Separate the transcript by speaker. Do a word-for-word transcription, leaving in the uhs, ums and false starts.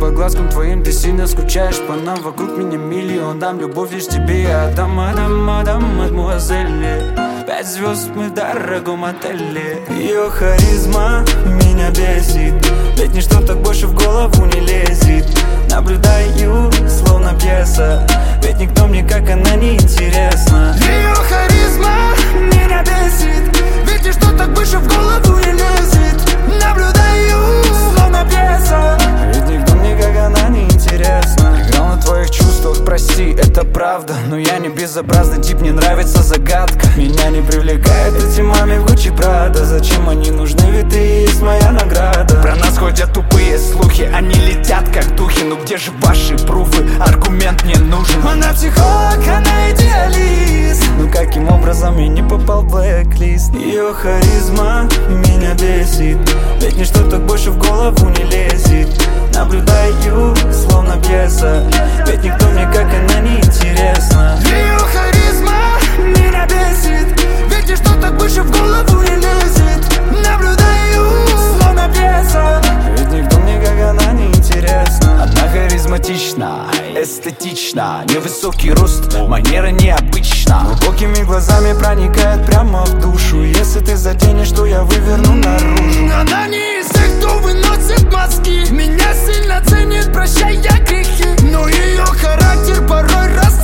Speaker 1: по глазкам твоим ты сильно скучаешь по нам. Вокруг меня миллион, дам любовь лишь тебе я отдам, отдам, отдам, мадемуазель. Пять звезд мы в дорогом отеле. Ее харизма меня бесит, ведь ничто так больше в голову не лезет. Наблюдаю, словно пьеса, ведь никто мне как она не интересна. Ее харизма меня бесит, ведь ничто так больше в голову не лезет. Наблюдаю, словно пьеса, ведь никто мне как она не интересна. Играл на твоих чувствах, прости, это правда, но я не безобразный тип, мне нравится загадка. Меня не привлекает эти маме в Гуччи Прада. Зачем они нужны, ведь ты и есть моя награда.
Speaker 2: Про нас ходят тупые слухи, они летят как духи. Ну где же ваши пруфы, аргумент не нужен.
Speaker 1: Она психолог, она идеалист, ну каким образом я не попал в блэк-лист? Ее харизма меня бесит, ведь ничто так больше в голову не лезет. Наблюдаю, словно пьеса, ведь никто мне как она не интересна. Ее харизма меня бесит, ведь ничто так больше в голову не лезет. Наблюдаю, словно пьеса, ведь никто мне как она не интересна.
Speaker 2: Одна харизматична, эстетична, невысокий рост, манера необычна.
Speaker 1: Глубокими глазами проникает прямо в душу. Если ты заденешь, то я выверну наружу.
Speaker 3: Она не из тех, кто выносит мозги, меня сильно ценит, прощая грехи, но ее характер порой раз